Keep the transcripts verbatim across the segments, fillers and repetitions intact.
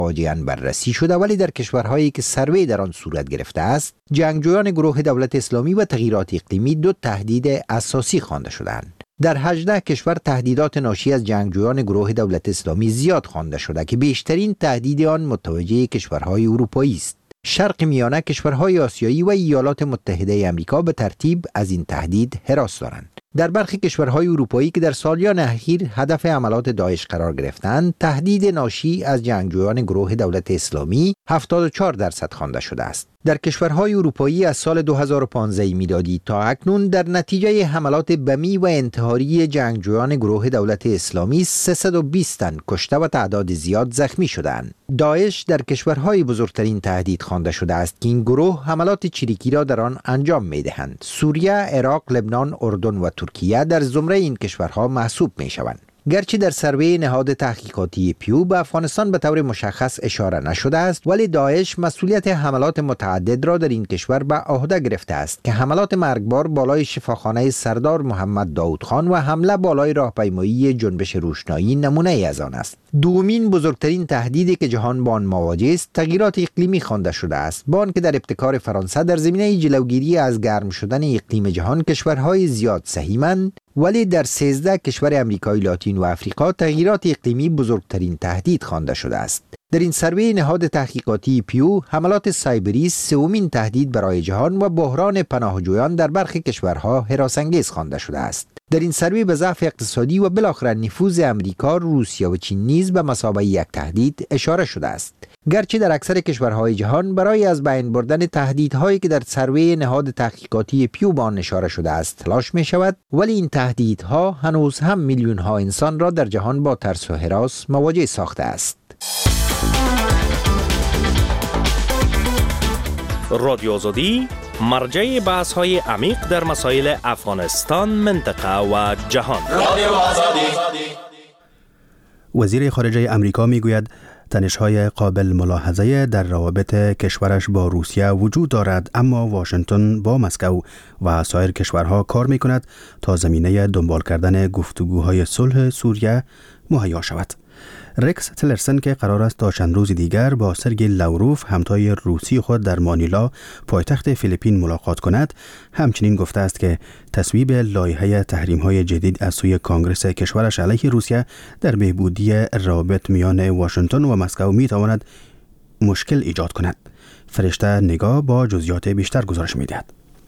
واقعاً بررسی شده، ولی در کشورهایی که سروی در آن صورت گرفته است، جنگجویان گروه دولت اسلامی و تغییرات اقلیمی دو تهدید اساسی خوانده شدند. در هجده کشور تهدیدات ناشی از جنگجویان گروه دولت اسلامی زیاد خوانده شده که بیشترین تهدید آن متوجه کشورهای اروپایی است. شرق میانه، کشورهای آسیایی و ایالات متحده آمریکا به ترتیب از این تهدید هراس دارند. در برخی کشورهای اروپایی که در سالیان اخیر هدف حملات داعش قرار گرفتند، تهدید ناشی از جنگجویان گروه دولت اسلامی هفتاد و چهار درصد خوانده شده است. در کشورهای اروپایی از سال دو هزار و پانزده میلادی تا اکنون در نتیجه حملات بمی و انتحاری جنگجویان گروه دولت اسلامی سیصد و بیست تن کشته و تعداد زیاد زخمی شدند. داعش در کشورهای بزرگترین تهدید خوانده شده است که این گروه حملات چریکی را در آن انجام می‌دهند. سوریه، عراق، لبنان، اردن و ترکیه در زمره این کشورها محسوب می‌شوند. گرچه در سروی نهاد تحقیقاتی پیو به افغانستان به طور مشخص اشاره نشده است، ولی داعش مسئولیت حملات متعدد را در این کشور به عهده گرفته است که حملات مرگبار بالای شفاخانه سردار محمد داود خان و حمله بالای راهپیمایی جنبش روشنایی نمونه ای از آن است. دومین بزرگترین تهدیدی که جهان با آن مواجه است تغییرات اقلیمی خوانده شده است، با آنکه در ابتکار فرانسه در زمینه جلوگیری از گرم شدن اقلیم جهان کشورهای زیاد سهیمند، ولی در سیزده کشور امریکای لاتین و افریقا تغییرات اقلیمی بزرگترین تهدید خوانده شده است. در این سروی نهاد تحقیقاتی پیو، حملات سایبری سومین تهدید برای جهان و بحران پناهجویان در برخی کشورها هراس‌انگیز خوانده شده است. در این سروی به ضعف اقتصادی و بالاخره نفوذ امریکا، روسیه و چین نیز به مثابه یک تهدید اشاره شده است. گرچه در اکثر کشورهای جهان برای از بین بردن تهدیدهایی که در سروی نهاد تحقیقاتی پیو به آن اشاره شده است تلاش می شود، ولی این تهدیدها هنوز هم میلیون ها انسان را در جهان با ترس و هراس مواجه ساخته است. رادیو آزادی مرجع بحث های عمیق در مسائل افغانستان، منطقه و جهان. رادیو آزادی. وزیر خارجه امریکا میگوید تنش‌های قابل ملاحظه در روابط کشورش با روسیه وجود دارد، اما واشنگتن با مسکو و سایر کشورها کار می‌کند تا زمینه دنبال کردن گفتگوهای صلح سوریه مهیا شود. رکس تلرسن که قرار است تا چند روز دیگر با سرگئی لاوروف همتای روسی خود در مانیلا پایتخت فیلیپین ملاقات کند، همچنین گفته است که تصویب لایحه تحریم‌های جدید از سوی کانگرس کشورش علیه روسیه در بهبودی روابط میان واشنگتن و مسکو می‌تواند مشکل ایجاد کند. فرشته نگاه با جزئیات بیشتر گزارش می‌دهد.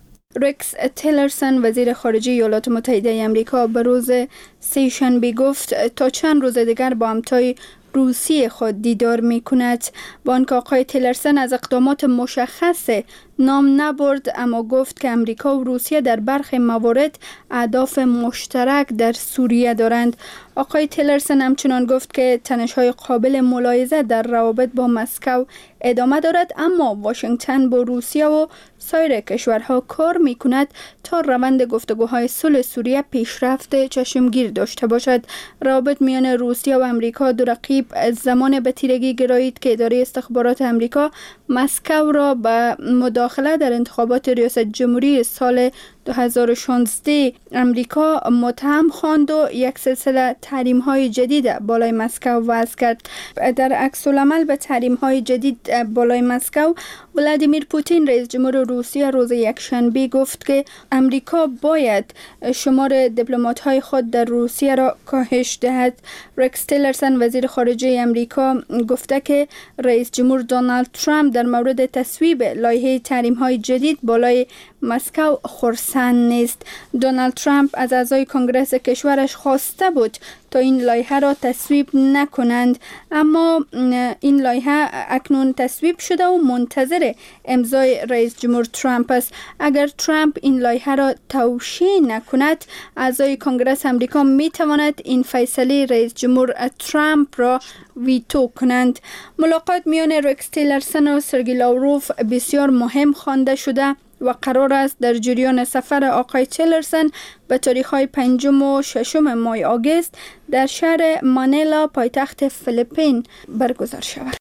رکس تیلرسن وزیر خارجه ایالات متحده آمریکا به روز سه‌شنبه گفت تا چند روز دیگر با همتای روسی خود دیدار می کند. با آنکه آقای تیلرسن از اقدامات مشخص نام نبرد، اما گفت که امریکا و روسیه در برخی موارد اهداف مشترک در سوریه دارند. آقای تیلرسن همچنان گفت که تنش‌های قابل ملاحظه در روابط با مسکو ادامه دارد، اما واشنگتن با روسیه و سایر کشورها کار می کند تا روند گفتگوهای صلح سوریه پیشرفت چشمگیر داشته باشد. روابط میان روسیه و امریکا دو رقیب از زمان به تیرگی گرایید که اداره استخبارات امریکا مسکو را به مداخله در انتخابات ریاست جمهوری سال دو هزار و شانزده امریکا متهم خواند و یک سلسله تحریم‌های جدید بالای مسکو وضع کرد. در عکس العمل به تحریم‌های جدید بالای مسکو، ولادیمیر پوتین رئیس جمهور روسیه روز یکشنبه گفت که امریکا باید شمار دیپلمات‌های خود در روسیه را کاهش دهد. رکس تیلرسن وزیر خارجه امریکا گفته که رئیس جمهور دونالد ترامپ در مورد تصویب لایحه تحریم‌های جدید بالای مسکو خرسند نیست. دونالد ترامپ از اعضای کنگره کشورش خواسته بود تا این لایحه را تصویب نکنند، اما این لایحه اکنون تصویب شده و منتظر امضای رئیس جمهور ترامپ است. اگر ترامپ این لایحه را توشیح نکند، اعضای کنگره امریکا می تواند این فیصله رئیس جمهور ترامپ را ویتو کنند. ملاقات میان رکس تیلرسن و سرگئی لاوروف بسیار مهم خوانده شده و قرار است در جریان سفر آقای تیلرسن به تاریخ‌های پنجم و ششم ماه آگوست در شهر مانیلا پایتخت فیلیپین برگزار شود.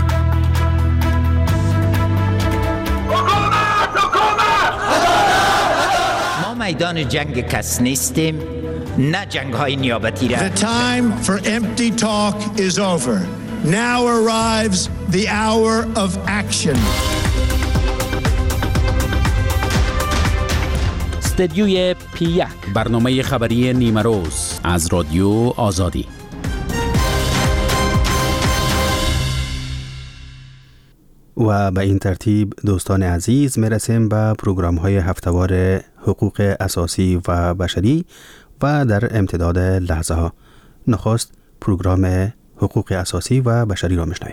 ما میدان جنگ کس نیستیم، نه جنگ های نیابتی را. The time for empty talk is over. Now arrives the hour of action. استدیوی پی یک، برنامه خبری نیمه روز از رادیو آزادی. و به این ترتیب دوستان عزیز میرسیم به پروگرام های هفتهوار حقوق اساسی و بشری و در امتداد لحظه ها. نخست پروگرام حقوق اساسی و بشری را میشنویم.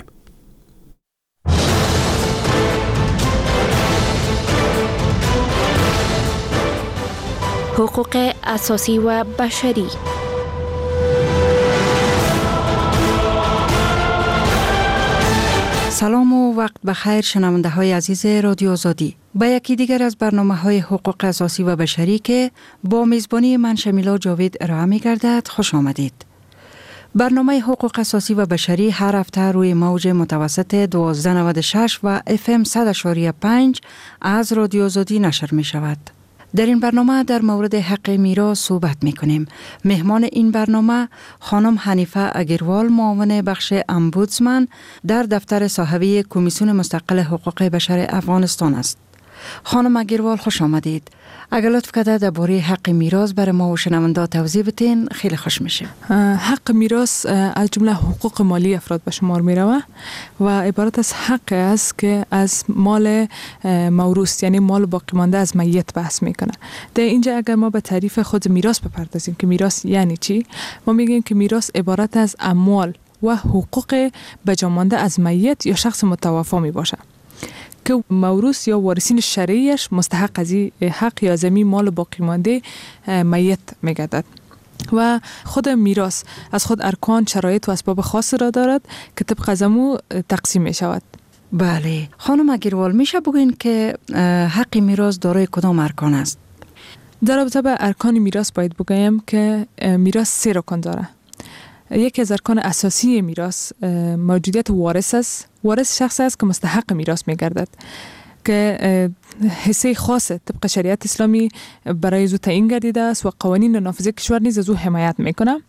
حقوق اساسی و بشری. سلام و وقت بخیر شنونده های عزیز رادیو آزادی. به یکی دیگر از برنامه های حقوق اساسی و بشری که با میزبانی من شمیلا جاوید ارائه می گردد خوش آمدید. برنامه حقوق اساسی و بشری هر هفته روی موج متوسط دوازده نود و شش و اف ام صد و پنج از رادیو آزادی نشر می شود. در این برنامه در مورد حق میراث صحبت می کنیم. مهمان این برنامه خانم حنیفه اگروال، معاون بخش امبودسمن در دفتر صاحبی کمیسیون مستقل حقوق بشر افغانستان است. خانم اگروال خوش آمدید. اگر لطف کرده درباره حق میراث برای ما و شنونده توضیح بدین خیلی خوش میشه. حق میراث از جمله حقوق مالی افراد به شمار میروه و عبارت از حق است که از مال موروث یعنی مال باقی مانده از میت بحث میکنه. در اینجا اگر ما به تعریف خود میراث بپردازیم که میراث یعنی چی، ما میگیم که میراث عبارت از اموال و حقوق بجا مانده از میت یا شخص متوفی می باشه که موروث یا وارثین شرعیش مستحق از این حق یا زمین مال باقی مانده میت میگردد. و خود میراث از خود ارکان، شرایط و اسباب خاص را دارد که طبق از امو تقسیم می شود. بله خانم اگروال، میشه بگوین که حق میراث دارای کدام ارکان است؟ در رابطه با ارکان میراث باید بگویم که میراث سه رکن داره. یکی از ارکان اساسی میراث موجودیت وارث است. وارث شخص است که مستحق میراث میگردد که حصه خاصه طبق شریعت اسلامی برای زو تعیین گردیده است و قوانین نافذه کشور نیز از او حمایت میکنه.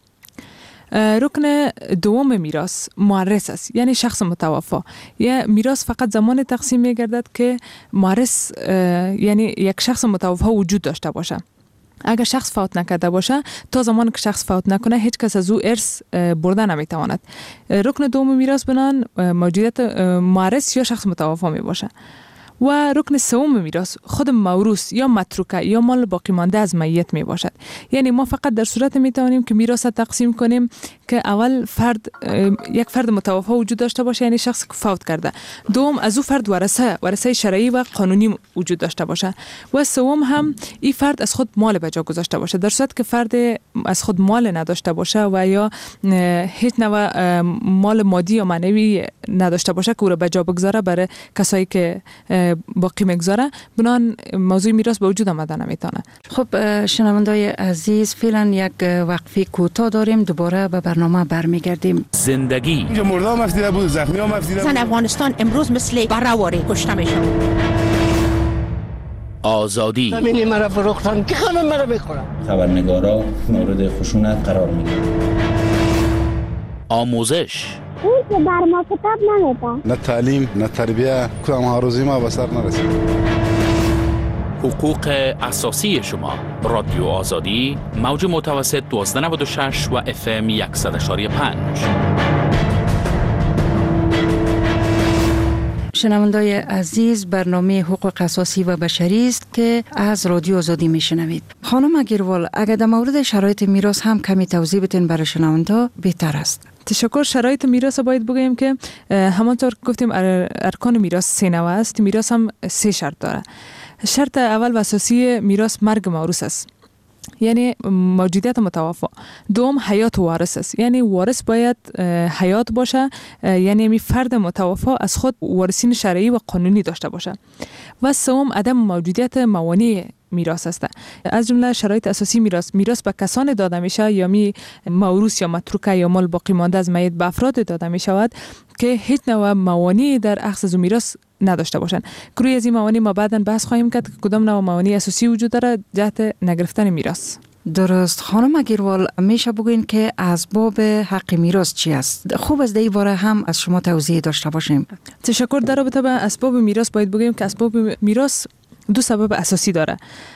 رکن دوم میراث مورث است، یعنی شخص متوفی. یا میراث فقط زمان تقسیم میگردد که مورث یعنی یک شخص متوفی وجود داشته باشه. اگر شخص فوت نکرده باشه تا زمان که شخص فوت نکنه هیچ کس از او ارث برده نمیتواند. رکن دوم میراث بنان موجودیت مورث یا شخص متوفی می باشه. و رکن سوم میراث خود موروث یا متروکه یا مال باقی مانده از میت می باشد. یعنی ما فقط در صورت می توانیم که میراث تقسیم کنیم که اول فرد یک فرد متوفی وجود داشته باشه، یعنی شخص که فوت کرده. دوم از او فرد ورثه ورثه شرعی و قانونی وجود داشته باشه. و سوم هم این فرد از خود مال به جا گذاشته باشه. در صورت که فرد از خود مال نداشته باشه و یا هیچ نوع مال مادی یا معنوی نداشته باشه که او را به جا بگذاره برای کسایی که باقی میگذاره، بنان موضوع میراث به وجود آمده نمیتونه. خب شنوندای عزیز، فعلا یک وقفه کوتاه داریم، دوباره به برنامه برمیگردیم. زندگی اینجا مرده هم افزیده بود، زخمی هم افزیده بود. زن افغانستان امروز مثل برهواری کشته میشه. آزادی زمینی مرا فروختن که خانم مرا بخورم. خبرنگارا مورد خشونت قرار میگیرن. آموزش اون که بر ما کتاب نمیده. نه تعلیم نه تربیه، کدام ها روزی ما به سر نرسید. حقوق اساسی شما. رادیو آزادی موج متوسط دوازده نود و شش و اف ام صد و پنج. شنوندای عزیز، برنامه حقوق اساسی و بشری است که از رادیو آزادی میشنوید. خانم اگروال، اگر در مورد شرایط میراث هم کمی توضیح بدین برای شنوندا بهتر است. تشکر. شرایط میراث باید بگویم که همانطور گفتیم ارکان میراث سه نوع است. میراث هم سه شرط داره. شرط اول و اساسی میراث مرگ موروث است، یعنی موجودیت متوفی. دوم حیات وارث است، یعنی وارث باید حیات باشه، یعنی می فرد متوفی از خود وارثین شرعی و قانونی داشته باشه. و سوم عدم موجودیت موانع میراث است. از جمله شرایط اساسی میراث میراث به کسان داده میشه یا می موروث یا متروکه یا مال باقی مانده از میت به افراد داده می شود که هیچ نوع موانعی در اخذ از میراث نداشته باشند. که روی از این موانع ما بعداً بحث خواهیم کرد که کدام نوع موانع اساسی وجود داره جهت نگرفتن میراث. درست. خانم اگروال، میشه بگوین که اسباب حق میراث چی است؟ خوب از این باره هم از شما توضیح داشته باشیم. تشکر. در رابطه با اسباب میراث باید بگیم که اسباب میراث دو سبب اساسی داره.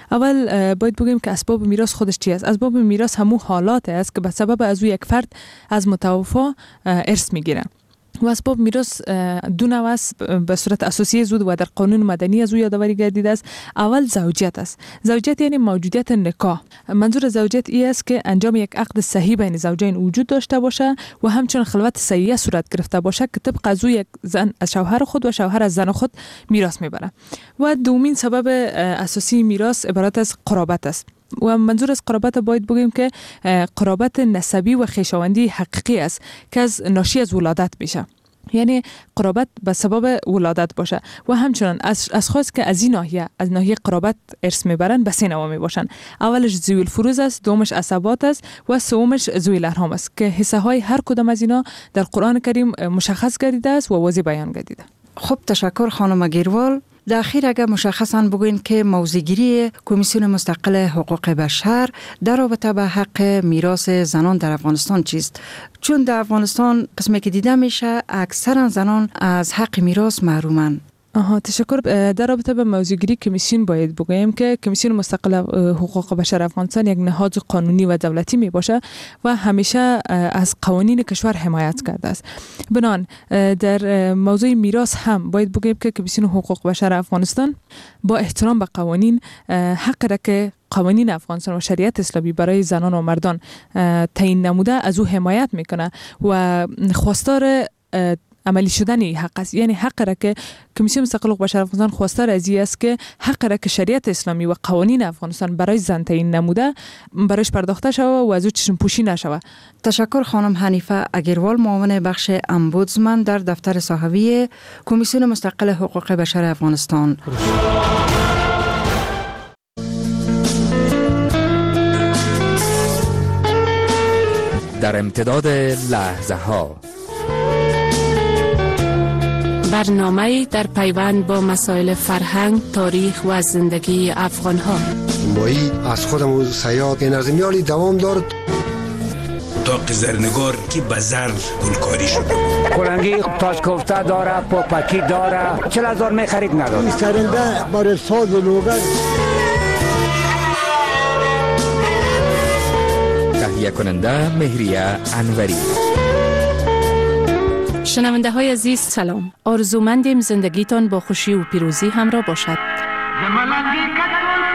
اول باید بگیم که اسباب میراث خودش چی است. اسباب میراث همون حالات است که به سبب از یک فرد از متوفی ارث میگیره. و اسباب میراث دو نوع است به صورت اساسی زود و در قانون مدنی از او یادآوری گردیده است. اول زوجیت است. زوجیت یعنی موجودیت نکاح. منظور زوجیت این است که انجام یک عقد صحیح بین زوجین وجود داشته باشه و همچنین خلوت صحیحه صورت گرفته باشه که طبق از او یک زن از شوهر خود و شوهر از زن خود میراث میبره. و دومین سبب اساسی میراث عبارت از قرابت است. و منظور از قرابت باید بگیم که قرابت نسبی و خویشاوندی حقیقی است که از ناشی از ولادت میشه. یعنی قرابت به سبب ولادت باشه و همچنان از اشخاص که از این ناحیه از ناحیه قرابت ارث میبرن به سه نوع میباشن. اولش ذوی الفروض است، دومش عصبات است و سومش ذوی الارحام است که حصه های هر کدام از اینا در قرآن کریم مشخص گردیده است و واضح بیان گردیده. خب تشکر خانم اگروال. در اخیر اگر مشخصاً بگوین که موضوعگیری کمیسیون مستقل حقوق بشر در رابطه به حق میراث زنان در افغانستان چیست؟ چون در افغانستان قسمی که دیده میشه اکثرا زنان از حق میراث محرومن. آها، تشکر. در رابطه به موضوعگیری کمیسیون باید بگویم که کمیسیون مستقل حقوق بشر افغانستان یک نهاد قانونی و دولتی می باشه و همیشه از قوانین کشور حمایت کرده است. بنان در موضوع میراث هم باید بگویم که کمیسیون حقوق بشر افغانستان با احترام به قوانین حق را که قوانین افغانستان و شریعت اسلامی برای زنان و مردان تعیین نموده از او حمایت میکنه و خواستار عملی شدن حق است. یعنی حق را که کمیسیون مستقل حقوق بشر افغانستان خواستار از این است که حق را که شریعت اسلامی و قوانین افغانستان برای زن تعیین نموده برایش پرداخته شود و از او چشم پوشی نشود. تشکر خانم حنیفه اگروال، معاون بخش امبودسمن در دفتر صحوی کمیسیون مستقل حقوق بشر افغانستان. در امتداد لحظه ها برنامه در پیوند با مسائل فرهنگ، تاریخ و زندگی افغان ها. مایی از خودمون سیاد نظمیالی دوام دارد. اتاق زرنگار که بزر گلکاری شده. کلنگی تاج کوفته داره، پاپکی داره. چل هزار می خرید نداره. سرنده برای ساز و لوگر. تهیه کننده مهریه انوری. شنونده های عزیز سلام. آرزومندیم زندگیتان با خوشی و پیروزی همراه باشد.